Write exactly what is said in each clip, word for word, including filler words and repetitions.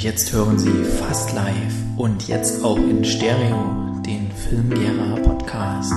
Und jetzt hören Sie fast live und jetzt auch in Stereo den Filmgera Podcast.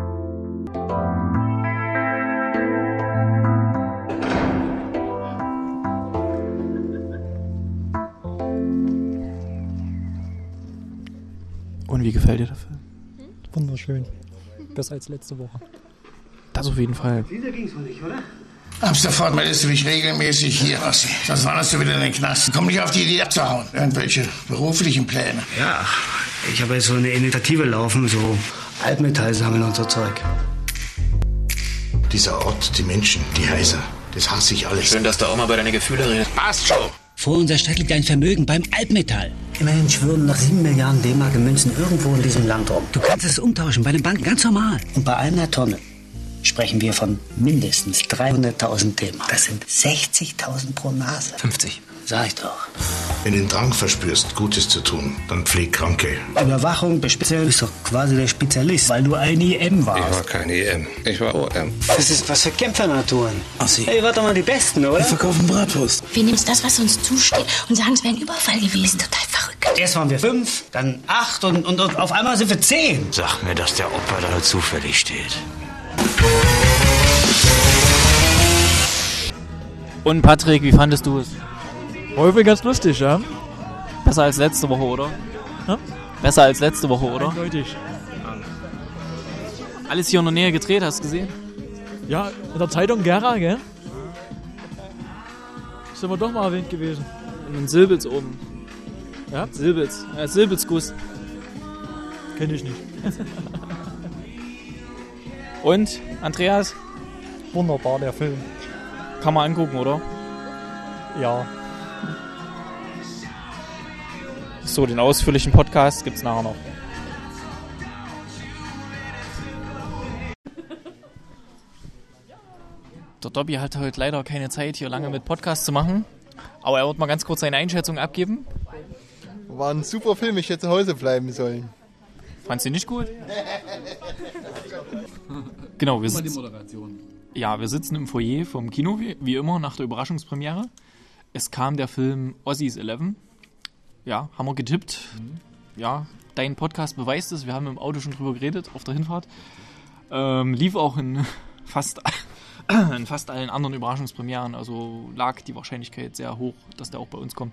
Und wie gefällt dir der Film? Wunderschön. Besser als letzte Woche. Das auf jeden Fall. Wieder ging's wohl nicht, oder? Ab sofort meldest du dich regelmäßig hier, Ossi. Sonst wanderst du wieder in den Knast. Komm nicht auf die Idee abzuhauen. Irgendwelche beruflichen Pläne. Ja, ich habe jetzt so eine Initiative laufen, so Altmetall sammeln und so Zeug. Dieser Ort, die Menschen, die Heiser, das hasse ich alles. Schön, dass du auch mal bei deine Gefühle redest. Passt schon. Vor unserer Stadt liegt ein Vermögen beim Altmetall. Immerhin schwirren noch sieben Milliarden D-Mark in Münzen irgendwo in diesem Land rum. Du kannst es umtauschen bei den Banken, ganz normal. Und bei einer Tonne sprechen wir von mindestens dreihunderttausend D-Mark. Das sind sechzigtausend pro Nase. fünfzig. Sag ich doch. Wenn du den Drang verspürst, Gutes zu tun, dann pfleg Kranke. Überwachung, Speziell ist doch quasi der Spezialist, weil du ein I M warst. Ich war kein I M, ich war O M. Das ist was für Kämpfernaturen. Ossi. Hey, warte mal, die Besten, oder? Wir verkaufen Bratwurst. Wir nehmen uns das, was uns zusteht und sagen, es wäre ein Überfall gewesen. Total verrückt. Erst waren wir fünf, dann acht und, und, und auf einmal sind wir zehn. Sag mir, dass der Opa da zufällig steht. Und Patrick, wie fandest du es? Häufig ganz lustig, ja? Besser als letzte Woche, oder? Ja? Besser als letzte Woche, oder? Eindeutig. Alles hier in der Nähe gedreht, hast du gesehen? Ja, in der Zeitung Gera, gell? Sind wir doch mal erwähnt gewesen. Und in Silbitz oben. Ja? Silbitz. Ja, Silbitzguss. Kenn ich nicht. Und, Andreas? Wunderbar, der Film. Kann man angucken, oder? Ja. So, den ausführlichen Podcast gibt's nachher noch. Der Dobby hat heute leider keine Zeit, hier lange mit Podcast zu machen. Aber er wird mal ganz kurz seine Einschätzung abgeben. War ein super Film, ich hätte zu Hause bleiben sollen. Fandst du nicht gut? Genau, wir sitzen, ja, wir sitzen im Foyer vom Kino, wie, wie immer, nach der Überraschungspremiere. Es kam der Film Ozzie's Eleven. Ja, haben wir getippt. Mhm. Ja, dein Podcast beweist es. Wir haben im Auto schon drüber geredet, auf der Hinfahrt. Ähm, lief auch in fast, in fast allen anderen Überraschungspremieren. Also lag die Wahrscheinlichkeit sehr hoch, dass der auch bei uns kommt.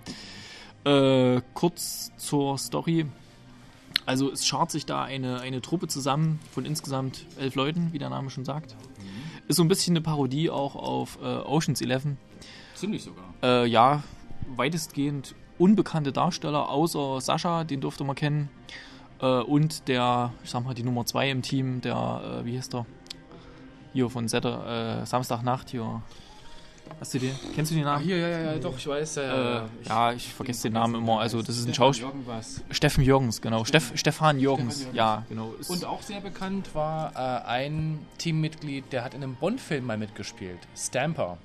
Äh, kurz zur Story. Also es schart sich da eine, eine Truppe zusammen von insgesamt elf Leuten, wie der Name schon sagt. Mhm. Ist so ein bisschen eine Parodie auch auf äh, Ocean's Eleven. Ziemlich sogar. Äh, ja, weitestgehend unbekannte Darsteller, außer Sascha, den durfte man kennen. Äh, und der, ich sag mal, die Nummer zwei im Team, der, äh, wie heißt der? Hier von Setter, äh, Samstagnacht hier. Hast du den? Kennst du den Namen? Ah, hier, ja, ja, ja, doch, ich weiß. Ja, äh, ich, ja, ich vergesse den Namen immer. Also das ist ein Schauspieler. Steffen Jürgens, genau. Steff, Stefan Jürgens, Stefan Jürgens. Ja, genau. Ist und auch sehr bekannt war äh, ein Teammitglied, der hat in einem Bond-Film mal mitgespielt. Stamper.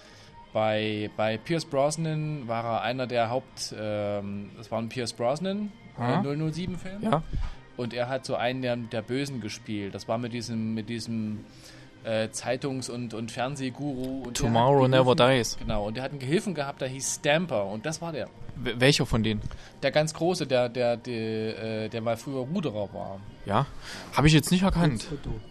Bei, bei Pierce Brosnan war er einer der Haupt... Ähm, das war ein Pierce Brosnan, äh, null null sieben-Film. Ja. Und er hat so einen der, der Bösen gespielt. Das war mit diesem... Mit diesem Äh, Zeitungs- und, und Fernsehguru. Und Tomorrow Never Dies. Genau, und der hat einen Gehilfen gehabt, der hieß Stamper und das war der. W- welcher von denen? Der ganz große, der, der, der, der mal früher Ruderer war. Ja, habe ich jetzt nicht erkannt.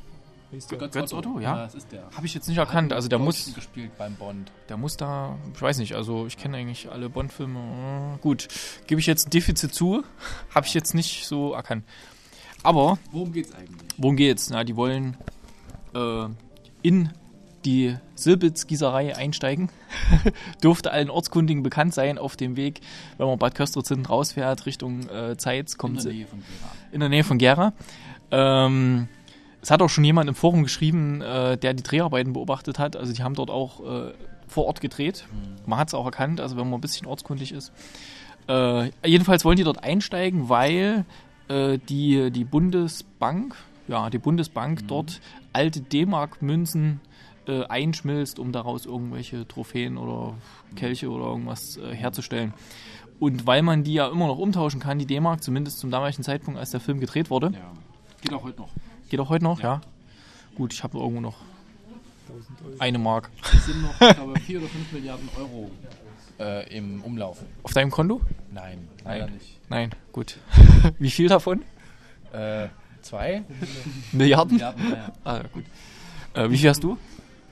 Götz, Götz Otto, ja. ja das ist der. Habe ich jetzt nicht erkannt, also der muss... gespielt beim Bond. Der muss da, ich weiß nicht, also ich kenne eigentlich alle Bond-Filme. Gut, gebe ich jetzt ein Defizit zu, habe ich jetzt nicht so erkannt. Aber... Worum geht's eigentlich? Worum geht's? Na, die wollen... Äh, in die Silbitz-Gießerei einsteigen. Dürfte allen Ortskundigen bekannt sein auf dem Weg, wenn man Bad Köstritz rausfährt Richtung äh, Zeitz. Kommt in der Nähe von Gera. In der Nähe von Gera. Ähm, es hat auch schon jemand im Forum geschrieben, äh, der die Dreharbeiten beobachtet hat. Also die haben dort auch äh, vor Ort gedreht. Mhm. Man hat es auch erkannt, also wenn man ein bisschen ortskundig ist. Äh, jedenfalls wollen die dort einsteigen, weil äh, die, die Bundesbank... Ja, die Bundesbank mhm. dort alte D-Mark-Münzen äh, einschmilzt, um daraus irgendwelche Trophäen oder Kelche oder irgendwas äh, herzustellen. Und weil man die ja immer noch umtauschen kann, die D-Mark, zumindest zum damaligen Zeitpunkt, als der Film gedreht wurde. Ja. Geht auch heute noch. Geht auch heute noch, ja. ja. Gut, ich habe irgendwo noch eine Mark. Das sind noch, ich glaube, vier oder fünf Milliarden Euro äh, im Umlauf. Auf deinem Konto? Nein, leider Nein. nicht. Nein, gut. Wie viel davon? Äh, zwei? Milliarden? Milliarden, ja. Ah, ja, gut. Äh, wie viel hast du?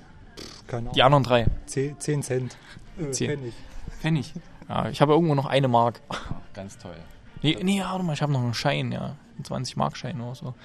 Keine Ahnung. Die anderen drei. Zehn, zehn Cent. Äh, Zehn. Pfennig. Pfennig. Ja, ich habe irgendwo noch eine Mark. Ganz toll. Nee, nee, warte mal, ich habe noch einen Schein, ja. Einen zwanzig-Mark-Schein oder so.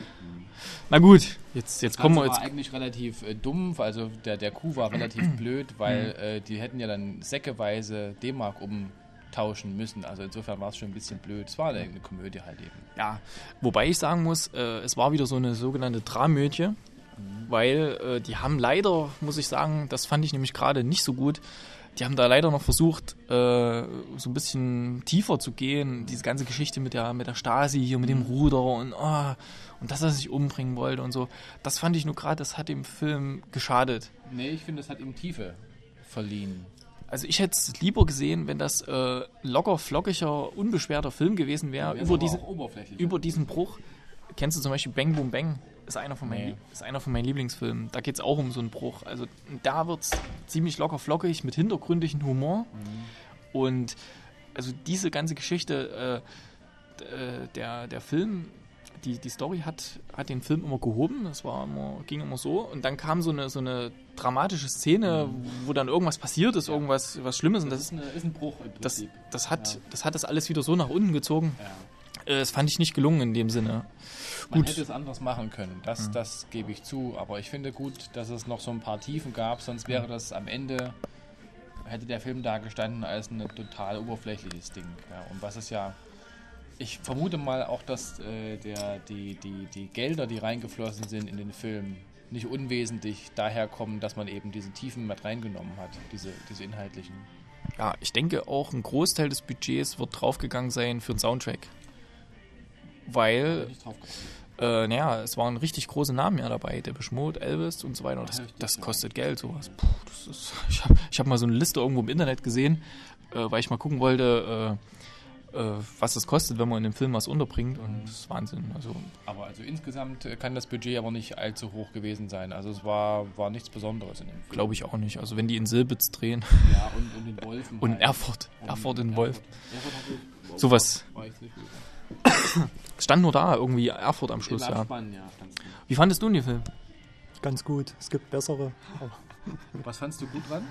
Na gut, jetzt, jetzt kommen wir Das jetzt. war eigentlich relativ äh, dumm, also der, der Coup war relativ blöd, weil äh, die hätten ja dann säckeweise D-Mark umtauschen müssen. Also insofern war es schon ein bisschen blöd. Es war eine, eine Komödie halt eben. Ja, wobei ich sagen muss, äh, es war wieder so eine sogenannte Dramödie, mhm. weil äh, die haben leider, muss ich sagen, das fand ich nämlich gerade nicht so gut, die haben da leider noch versucht, äh, so ein bisschen tiefer zu gehen. Diese ganze Geschichte mit der, mit der Stasi hier, mit dem Ruder und, oh, und dass er sich umbringen wollte und so. Das fand ich nur gerade, das hat dem Film geschadet. Nee, ich finde, das hat ihm Tiefe verliehen. Also ich hätte es lieber gesehen, wenn das äh, locker, flockiger, unbeschwerter Film gewesen wäre, über diesen, über diesen Bruch. Kennst du zum Beispiel Bang Boom Bang? Ist einer von meinen, nee. ist einer von meinen Lieblingsfilmen. Da geht es auch um so einen Bruch. Also da wird es ziemlich locker flockig mit hintergründigem Humor. Mhm. Und also diese ganze Geschichte, äh, der, der Film, die, die Story hat, hat den Film immer gehoben. Das war immer, ging immer so. Und dann kam so eine, so eine dramatische Szene, mhm. wo dann irgendwas passiert ist, ja. irgendwas was Schlimmes. Und das, das ist, eine, ist ein Bruch im Prinzip. Das, das, hat, ja. das hat das alles wieder so nach unten gezogen. Ja. Das fand ich nicht gelungen in dem Sinne. Man gut. hätte es anders machen können, das, mhm. das gebe ich zu. Aber ich finde gut, dass es noch so ein paar Tiefen gab, sonst wäre das am Ende, hätte der Film da gestanden als ein total oberflächliches Ding. Ja, und was es ja, ich vermute mal auch, dass äh, der, die, die, die Gelder, die reingeflossen sind in den Film, nicht unwesentlich daher kommen, dass man eben diese Tiefen mit reingenommen hat, diese, diese inhaltlichen. Ja, ich denke auch, ein Großteil des Budgets wird draufgegangen sein für den Soundtrack. Weil, äh, naja, es waren richtig große Namen ja dabei, Depeche Mode, Elvis und so weiter. Das, das kostet Geld, sowas. Puh, das ist, ich habe ich hab mal so eine Liste irgendwo im Internet gesehen, äh, weil ich mal gucken wollte, äh, äh, was das kostet, wenn man in dem Film was unterbringt. Und das ist Wahnsinn. Also, aber also insgesamt kann das Budget aber nicht allzu hoch gewesen sein. Also es war, war nichts Besonderes in dem Film. Glaube ich auch nicht. Also wenn die in Silbitz drehen. Ja, und, und in Wolfen. Und in Erfurt. Und Erfurt in Wolf. Sowas. Es stand nur da, irgendwie Erfurt am Schluss, ja. ja. Wie fandest du den Film? Ganz gut. Es gibt bessere. Was fandst du gut dran?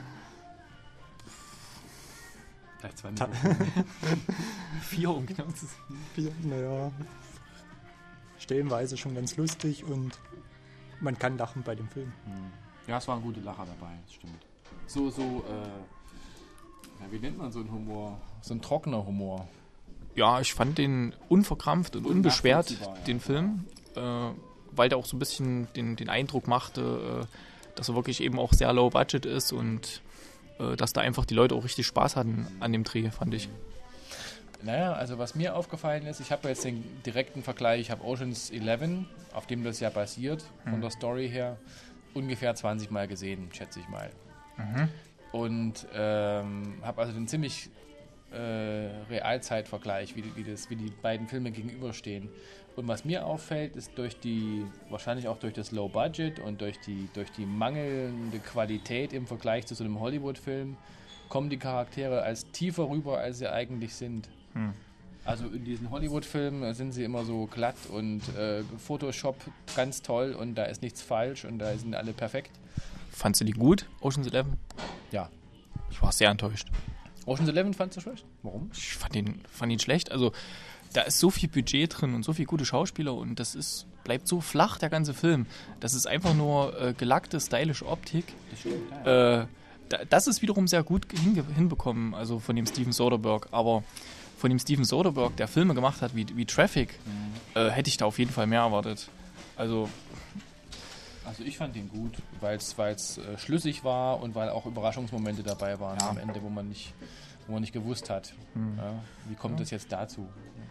Gleich zwei Ta- Minuten. Vier und genau. Vier, naja. Stellenweise schon ganz lustig und man kann lachen bei dem Film. Ja, es waren gute Lacher dabei, das stimmt. So, so, äh, ja, wie nennt man so einen Humor? So ein trockener Humor. Ja, ich fand den unverkrampft und unbeschwert, den Film, äh, weil der auch so ein bisschen den, den Eindruck machte, äh, dass er wirklich eben auch sehr low budget ist und äh, dass da einfach die Leute auch richtig Spaß hatten an dem Dreh, fand ich. Naja, also was mir aufgefallen ist, ich habe jetzt den direkten Vergleich, ich habe Ocean's Eleven, auf dem das ja basiert, von mhm. der Story her, ungefähr zwanzig Mal gesehen, schätze ich mal. Mhm. Und ähm, habe also den ziemlich Äh, Realzeitvergleich, wie, wie, das, wie die beiden Filme gegenüberstehen. Und was mir auffällt, ist durch die, wahrscheinlich auch durch das Low Budget und durch die, durch die mangelnde Qualität im Vergleich zu so einem Hollywood-Film, kommen die Charaktere als tiefer rüber, als sie eigentlich sind. Hm. Also in diesen Hollywood-Filmen sind sie immer so glatt und äh, Photoshop ganz toll und da ist nichts falsch und da sind alle perfekt. Fandst du die gut, Ocean's Eleven? Ja. Ich war sehr enttäuscht. Ocean's Eleven fandst du schlecht? Warum? Ich fand ihn, fand ihn schlecht. Also da ist so viel Budget drin und so viele gute Schauspieler und das ist bleibt so flach, der ganze Film. Das ist einfach nur äh, gelackte, stylische Optik. Das stimmt, ja. Äh, da, das ist wiederum sehr gut hinge- hinbekommen, also von dem Steven Soderbergh. Aber von dem Steven Soderbergh, der Filme gemacht hat wie, wie Traffic, mhm. äh, hätte ich da auf jeden Fall mehr erwartet. Also... Also ich fand ihn gut, weil es äh, schlüssig war und weil auch Überraschungsmomente dabei waren ja. am Ende, wo man nicht, wo man nicht gewusst hat, hm. ja, wie kommt es ja. jetzt dazu.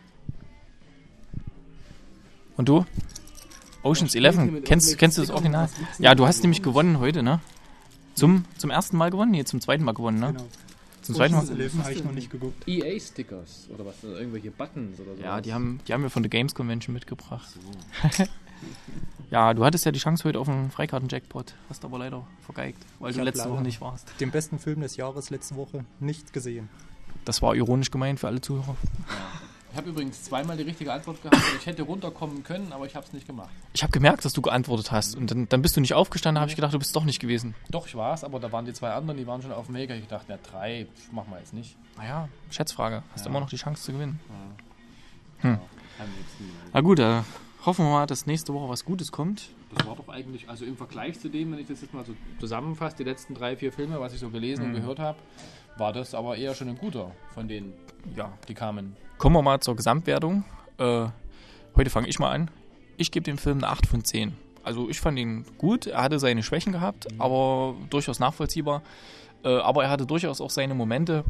Und du? Ocean's Eleven, kennst, kennst du das Original? Ja, du hast nämlich gewonnen heute, ne? Zum, zum ersten Mal gewonnen? Nee, zum zweiten Mal gewonnen, ne? Genau. Zum zweiten Mal? Ocean's Eleven habe ich noch nicht geguckt. E A-Stickers oder was? Irgendwelche Buttons oder so? Ja, die haben, die haben wir von der Games Convention mitgebracht. So. Ja, du hattest ja die Chance heute auf einen Freikarten-Jackpot, hast aber leider vergeigt, weil Ich du hab letzte leider Woche nicht warst. Den besten Film des Jahres letzte Woche nicht gesehen. Das war ironisch gemeint für alle Zuhörer. Ich habe übrigens zweimal die richtige Antwort gehabt. Ich hätte runterkommen können, aber ich habe es nicht gemacht. Ich habe gemerkt, dass du geantwortet hast und dann, dann bist du nicht aufgestanden, da habe ich gedacht, du bist doch nicht gewesen. Doch, ich war es, aber da waren die zwei anderen, die waren schon auf dem Weg. Ich dachte, ja, drei machen wir jetzt nicht. Naja, Schätzfrage. Hast Ja. immer noch die Chance zu gewinnen. Ja. Hm. Na gut, da hoffen wir mal, dass nächste Woche was Gutes kommt. Das war doch eigentlich, also im Vergleich zu dem, wenn ich das jetzt mal so zusammenfasse, die letzten drei, vier Filme, was ich so gelesen Mhm. und gehört habe, war das aber eher schon ein guter von denen, Ja. die kamen. Kommen wir mal zur Gesamtwertung. Äh, heute fange ich mal an. Ich gebe dem Film eine acht von zehn. Also ich fand ihn gut. Er hatte seine Schwächen gehabt, aber durchaus nachvollziehbar. Äh, aber er hatte durchaus auch seine Momente.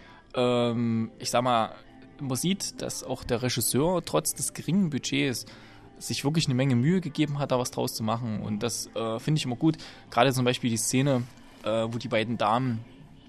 Ähm, ich sag mal, man sieht, dass auch der Regisseur trotz des geringen Budgets sich wirklich eine Menge Mühe gegeben hat, da was draus zu machen. Und das äh, finde ich immer gut. Gerade zum Beispiel die Szene, äh, wo die beiden Damen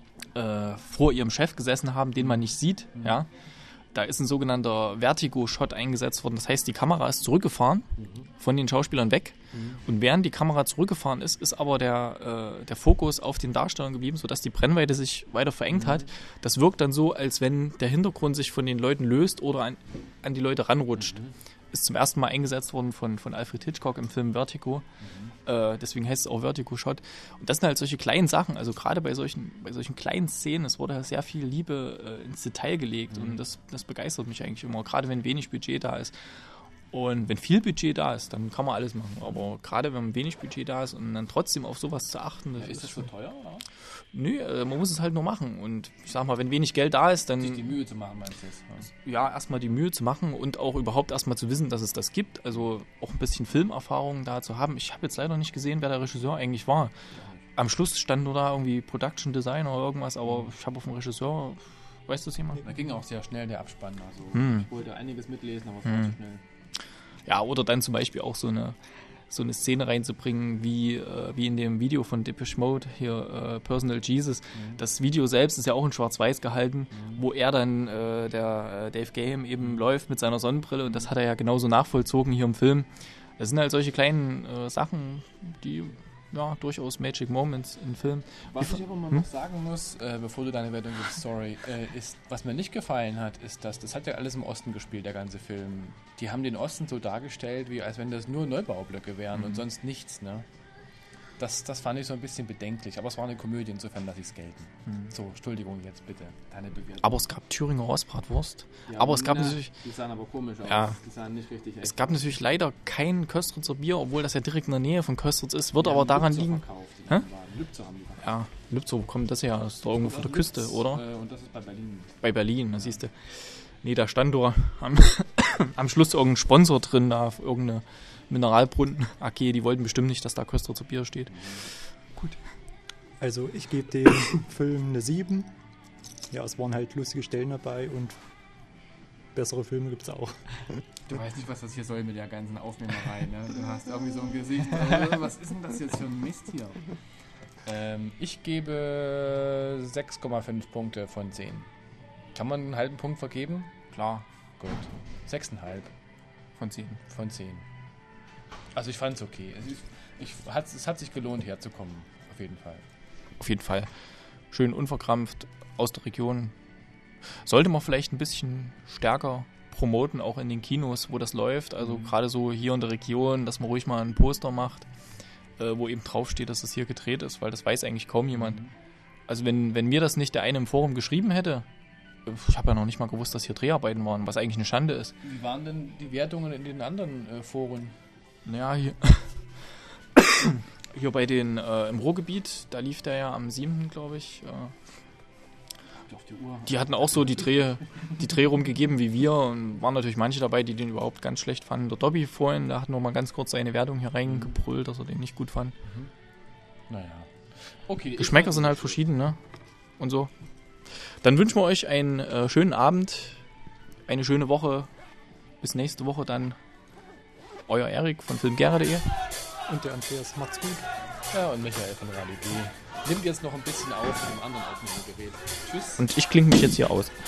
äh, vor ihrem Chef gesessen haben, den man nicht sieht, Mhm. ja. Da ist ein sogenannter Vertigo-Shot eingesetzt worden. Das heißt, die Kamera ist zurückgefahren, Mhm. von den Schauspielern weg. Mhm. Und während die Kamera zurückgefahren ist, ist aber der, äh, der Fokus auf den Darstellern geblieben, sodass die Brennweite sich weiter verengt Mhm. hat. Das wirkt dann so, als wenn der Hintergrund sich von den Leuten löst oder an, an die Leute ranrutscht. Mhm. Ist zum ersten Mal eingesetzt worden von, von Alfred Hitchcock im Film Vertigo. Mhm. Äh, deswegen heißt es auch Vertigo-Shot. Und das sind halt solche kleinen Sachen, also gerade bei solchen, bei solchen kleinen Szenen, es wurde sehr viel Liebe äh, ins Detail gelegt Mhm. und das, das begeistert mich eigentlich immer, gerade wenn wenig Budget da ist. Und wenn viel Budget da ist, dann kann man alles machen. Aber gerade wenn wenig Budget da ist und dann trotzdem auf sowas zu achten, das Ja, ist das so schon teuer? Oder? Nö, äh, man muss es halt nur machen. Und ich sag mal, wenn wenig Geld da ist, dann Sich die Mühe zu machen, meinst du das? ja, erstmal die Mühe zu machen und auch überhaupt erstmal zu wissen, dass es das gibt. Also auch ein bisschen Filmerfahrung da zu haben. Ich habe jetzt leider nicht gesehen, wer der Regisseur eigentlich war. Am Schluss stand nur da irgendwie Production Design oder irgendwas, aber ich habe auf den Regisseur, weiß das jemand? Da ging auch sehr schnell der Abspann. Also Hm. ich wollte einiges mitlesen, aber es war Hm. zu schnell. Ja, oder dann zum Beispiel auch so eine, so eine Szene reinzubringen, wie, äh, wie in dem Video von Depeche Mode, hier äh, Personal Jesus. Mhm. Das Video selbst ist ja auch in Schwarz-Weiß gehalten, mhm. wo er dann, äh, der äh, Dave Gahan eben läuft mit seiner Sonnenbrille und das hat er ja genauso nachvollzogen hier im Film. Das sind halt solche kleinen äh, Sachen, die ja durchaus Magic Moments im Film. Was ich aber mal Hm? noch sagen muss, äh, bevor du deine Wertung gibst, sorry, äh, ist, was mir nicht gefallen hat, ist, dass das hat ja alles im Osten gespielt, der ganze Film. Die haben den Osten so dargestellt, wie als wenn das nur Neubaublöcke wären Mhm. und sonst nichts, ne? Das, das fand ich so ein bisschen bedenklich, aber es war eine Komödie, insofern lasse ich es gelten. Mhm. So, Entschuldigung jetzt bitte, deine Bewertung. Aber es gab Thüringer Rostbratwurst. Ja, aber es gab na, natürlich... Die sahen aber komisch aus, Ja. die sahen nicht richtig echt. Es gab natürlich leider kein Köstritzer Bier, obwohl das ja direkt in der Nähe von Köstritz ist. Wird Die aber haben daran Lübzer liegen... verkauft, die Hä? waren. Lübzer haben die verkauft. Ja, Lübzow kommt das ja, das ist doch irgendwo vor der Küste, Lübz, oder? Äh, und das ist bei Berlin. Bei Berlin, da siehst du. Nee, da stand doch am, am Schluss irgendein Sponsor drin, da auf irgendeine Mineralbrunnen. Okay, die wollten bestimmt nicht, dass da Köstritzer Bier steht. Gut. Also ich gebe dem Film eine sieben. Ja, es waren halt lustige Stellen dabei und bessere Filme gibt es auch. Du weißt nicht, was das hier soll mit der ganzen Aufnehmerei, ne? Du hast irgendwie so ein Gesicht. Äh, was ist denn das jetzt für ein Mist hier? Ähm, ich gebe sechs Komma fünf Punkte von zehn. Kann man einen halben Punkt vergeben? Klar. Gut. sechs Komma fünf Von zehn. von zehn. Also ich fand's okay. Es, ist, ich, hat, es hat sich gelohnt, herzukommen. Auf jeden Fall. Auf jeden Fall. Schön unverkrampft aus der Region. Sollte man vielleicht ein bisschen stärker promoten, auch in den Kinos, wo das läuft. Also Mhm. gerade so hier in der Region, dass man ruhig mal ein Poster macht, äh, wo eben draufsteht, dass es hier gedreht ist, weil das weiß eigentlich kaum jemand. Mhm. Also wenn, wenn mir das nicht der eine im Forum geschrieben hätte, ich habe ja noch nicht mal gewusst, dass hier Dreharbeiten waren, was eigentlich eine Schande ist. Wie waren denn die Wertungen in den anderen äh, Foren? Naja, hier, hier bei den äh, im Ruhrgebiet, da lief der ja am siebten glaube ich. Äh, Auf die Uhr. die hatten auch so die Dreh, die Dreh rumgegeben wie wir und waren natürlich manche dabei, die den überhaupt ganz schlecht fanden. Der Dobby vorhin, der hat noch mal ganz kurz seine Wertung hier reingebrüllt, dass er den nicht gut fand. Mhm. Naja. Okay. Geschmäcker sind halt verschieden, ne? Und so. Dann wünschen wir euch einen äh, schönen Abend, eine schöne Woche. Bis nächste Woche dann. Euer Erik von filmgera punkt de. Und der Andreas, macht's gut. Ja, und Michael von Radio B. Nimmt jetzt noch ein bisschen auf mit dem anderen Aufnahmegerät. Tschüss. Und ich klinge mich jetzt hier aus.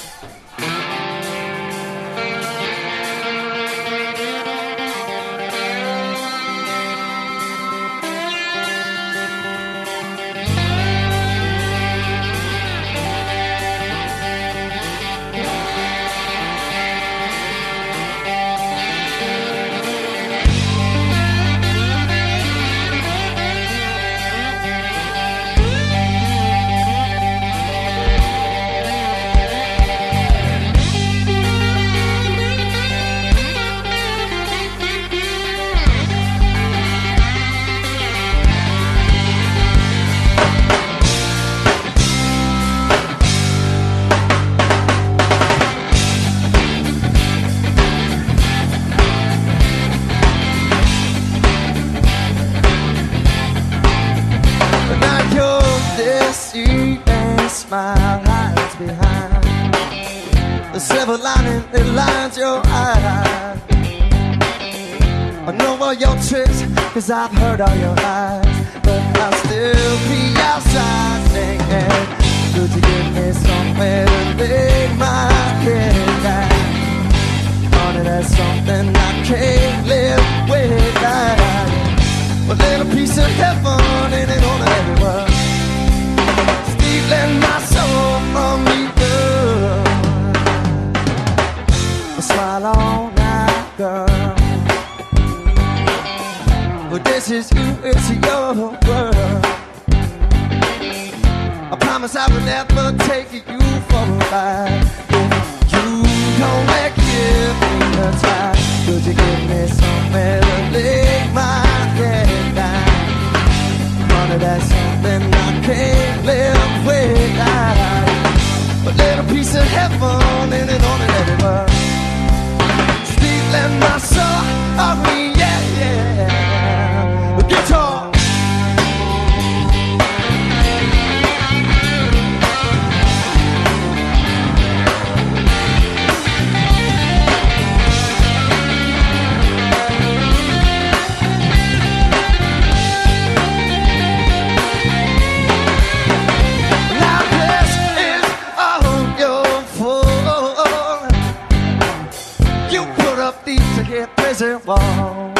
smile hides behind the silver lining that lines your eyes. I know all your tricks, cause I've heard all your lies, but I'll still be outside singing. Could you give me somewhere to lay my head down? Honey, that's something I can't live without. A little piece of heaven ain't it on everywhere, stealing my soul from me, girl. A smile all night, girl. But this is you, it's your world. I promise I will never take you for a ride. If you don't let give me the time, could you give me somewhere to lay my head down? Honey, that's something I can't live without. A little piece of heaven in it on it everywhere, stealing my soul, oh yeah, yeah. The guitar. Wall.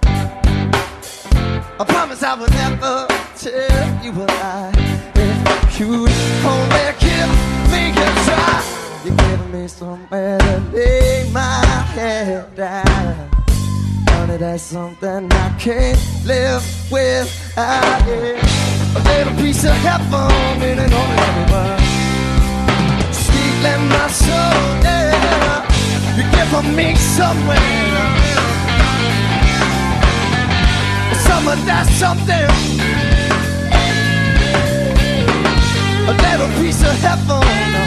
I promise I will never tell you a lie. If you only give me a try, you give me somewhere to lay my head down. Honey, that's something I can't live without. Yeah. A little piece of heaven in an only everywhere, stealing my soul, yeah. You give me somewhere, someone that's something, a little piece of heaven.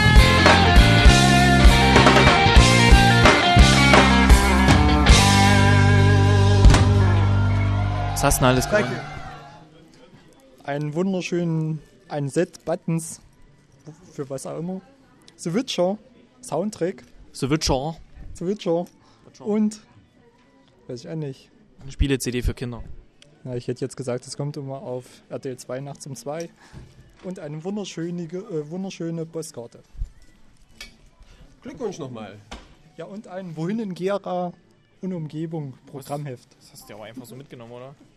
Was hast du denn alles gewonnen? Einen wunderschönen, ein Set Buttons, für was auch immer. The Witcher, Soundtrack. The Witcher. The Witcher. Und, weiß ich auch nicht. Eine Spiele-C D für Kinder. Ja, ich hätte jetzt gesagt, es kommt immer auf R T L zwei nachts um zwei. Und eine wunderschöne, äh, wunderschöne Postkarte. Glückwunsch nochmal. Ja, und ein Wohin in Gera und Umgebung Programmheft. Das hast du ja aber einfach so mitgenommen, oder?